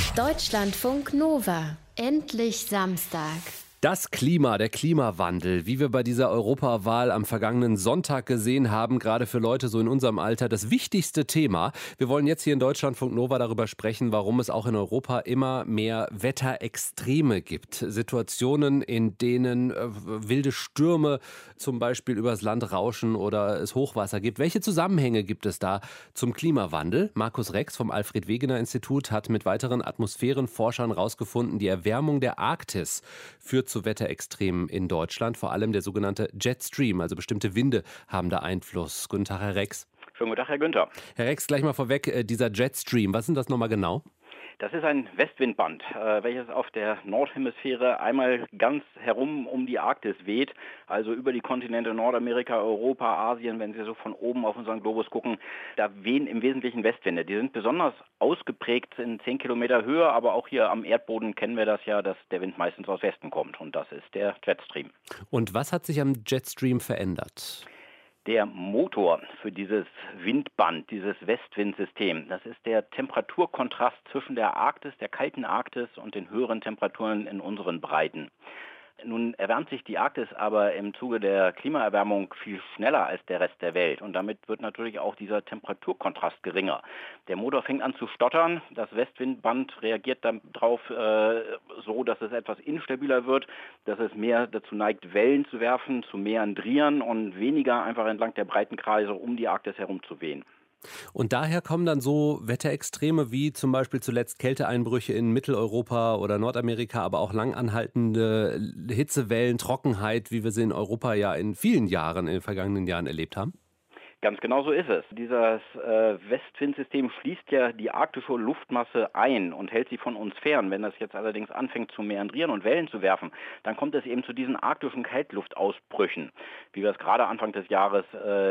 Deutschlandfunk Nova. Endlich Samstag. Das Klima, der Klimawandel, wie wir bei dieser Europawahl am vergangenen Sonntag gesehen haben, gerade für Leute so in unserem Alter, das wichtigste Thema. Wir wollen jetzt hier in Deutschlandfunk Nova darüber sprechen, warum es auch in Europa immer mehr Wetterextreme gibt. Situationen, in denen wilde Stürme zum Beispiel übers Land rauschen oder es Hochwasser gibt. Welche Zusammenhänge gibt es da zum Klimawandel? Markus Rex vom Alfred-Wegener-Institut hat mit weiteren Atmosphärenforschern herausgefunden, die Erwärmung der Arktis führt zu Wetterextremen in Deutschland, vor allem der sogenannte Jetstream, also bestimmte Winde haben da Einfluss. Guten Tag, Herr Rex. Schönen guten Tag, Herr Günther. Herr Rex, gleich mal vorweg, dieser Jetstream, was ist das nochmal genau? Das ist ein Westwindband, welches auf der Nordhemisphäre einmal ganz herum um die Arktis weht, also über die Kontinente Nordamerika, Europa, Asien, wenn Sie so von oben auf unseren Globus gucken. Da wehen im Wesentlichen Westwinde. Die sind besonders ausgeprägt in 10 Kilometer Höhe, aber auch hier am Erdboden kennen wir das ja, dass der Wind meistens aus Westen kommt und das ist der Jetstream. Und was hat sich am Jetstream verändert? Der Motor für dieses Windband, dieses Westwindsystem, das ist der Temperaturkontrast zwischen der Arktis, der kalten Arktis und den höheren Temperaturen in unseren Breiten. Nun erwärmt sich die Arktis aber im Zuge der Klimaerwärmung viel schneller als der Rest der Welt und damit wird natürlich auch dieser Temperaturkontrast geringer. Der Motor fängt an zu stottern, das Westwindband reagiert darauf so, dass es etwas instabiler wird, dass es mehr dazu neigt, Wellen zu werfen, zu meandrieren und weniger einfach entlang der Breitenkreise um die Arktis herum zu wehen. Und daher kommen dann so Wetterextreme wie zum Beispiel zuletzt Kälteeinbrüche in Mitteleuropa oder Nordamerika, aber auch langanhaltende Hitzewellen, Trockenheit, wie wir sie in Europa ja in vielen Jahren, in den vergangenen Jahren erlebt haben? Ganz genau so ist es. Dieses Westwindsystem schließt ja die arktische Luftmasse ein und hält sie von uns fern. Wenn das jetzt allerdings anfängt zu meandrieren und Wellen zu werfen, dann kommt es eben zu diesen arktischen Kaltluftausbrüchen, wie wir es gerade Anfang des Jahres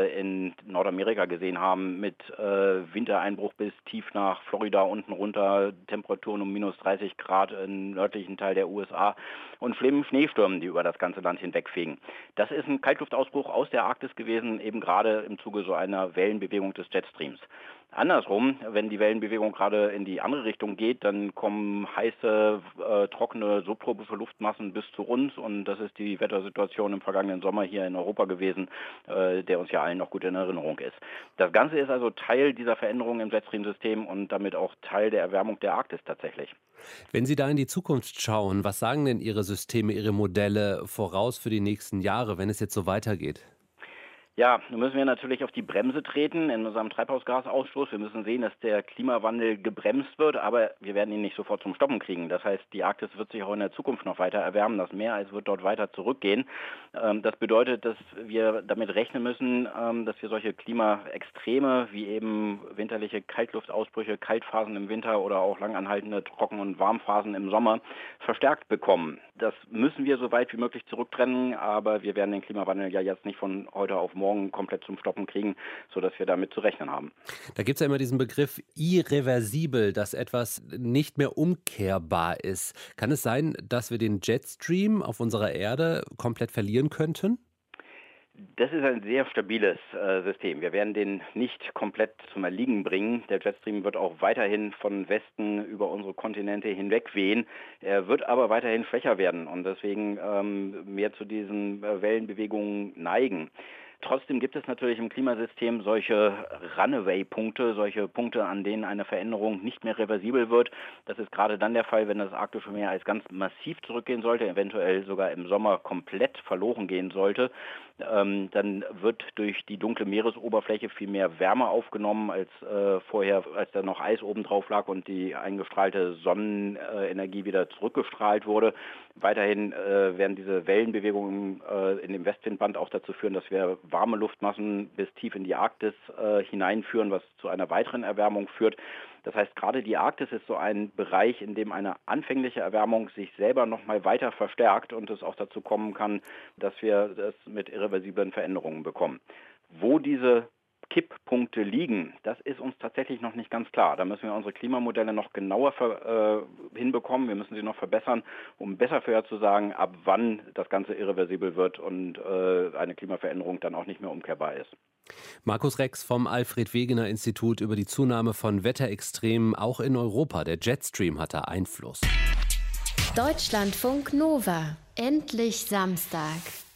in Nordamerika gesehen haben, mit Wintereinbruch bis tief nach Florida unten runter, Temperaturen um minus 30 Grad im nördlichen Teil der USA und schlimmen Schneestürmen, die über das ganze Land hinwegfegen. Das ist ein Kaltluftausbruch aus der Arktis gewesen, eben gerade im Zuge so einer Wellenbewegung des Jetstreams. Andersrum, wenn die Wellenbewegung gerade in die andere Richtung geht, dann kommen heiße, trockene, subtropische Luftmassen bis zu uns und das ist die Wettersituation im vergangenen Sommer hier in Europa gewesen, der uns ja allen noch gut in Erinnerung ist. Das Ganze ist also Teil dieser Veränderung im Jetstream-System und damit auch Teil der Erwärmung der Arktis tatsächlich. Wenn Sie da in die Zukunft schauen, was sagen denn Ihre Systeme, Ihre Modelle voraus für die nächsten Jahre, wenn es jetzt so weitergeht? Ja, nun müssen wir natürlich auf die Bremse treten in unserem Treibhausgasausstoß. Wir müssen sehen, dass der Klimawandel gebremst wird, aber wir werden ihn nicht sofort zum Stoppen kriegen. Das heißt, die Arktis wird sich auch in der Zukunft noch weiter erwärmen. Das Meereis wird dort weiter zurückgehen. Das bedeutet, dass wir damit rechnen müssen, dass wir solche Klimaextreme wie eben winterliche Kaltluftausbrüche, Kaltphasen im Winter oder auch langanhaltende Trocken- und Warmphasen im Sommer verstärkt bekommen. Das müssen wir so weit wie möglich zurücktrennen, aber wir werden den Klimawandel ja jetzt nicht von heute auf morgen komplett zum Stoppen kriegen, sodass wir damit zu rechnen haben. Da gibt es ja immer diesen Begriff irreversibel, dass etwas nicht mehr umkehrbar ist. Kann es sein, dass wir den Jetstream auf unserer Erde komplett verlieren könnten? Das ist ein sehr stabiles System. Wir werden den nicht komplett zum Erliegen bringen. Der Jetstream wird auch weiterhin von Westen über unsere Kontinente hinweg wehen. Er wird aber weiterhin schwächer werden und deswegen mehr zu diesen Wellenbewegungen neigen. Trotzdem gibt es natürlich im Klimasystem solche Runaway-Punkte, solche Punkte, an denen eine Veränderung nicht mehr reversibel wird. Das ist gerade dann der Fall, wenn das arktische Meer als ganz massiv zurückgehen sollte, eventuell sogar im Sommer komplett verloren gehen sollte. Dann wird durch die dunkle Meeresoberfläche viel mehr Wärme aufgenommen als vorher, als da noch Eis oben drauf lag und die eingestrahlte Sonnenenergie wieder zurückgestrahlt wurde. Weiterhin werden diese Wellenbewegungen in dem Westwindband auch dazu führen, dass wir warme Luftmassen bis tief in die Arktis hineinführen, was zu einer weiteren Erwärmung führt. Das heißt, gerade die Arktis ist so ein Bereich, in dem eine anfängliche Erwärmung sich selber noch mal weiter verstärkt und es auch dazu kommen kann, dass wir das mit irreversiblen Veränderungen bekommen. Wo diese Kipppunkte liegen, das ist uns tatsächlich noch nicht ganz klar. Da müssen wir unsere Klimamodelle noch genauer hinbekommen. Wir müssen sie noch verbessern, um besser vorherzusagen, ab wann das Ganze irreversibel wird und eine Klimaveränderung dann auch nicht mehr umkehrbar ist. Markus Rex vom Alfred-Wegener-Institut über die Zunahme von Wetterextremen auch in Europa. Der Jetstream hat da Einfluss. Deutschlandfunk Nova. Endlich Samstag.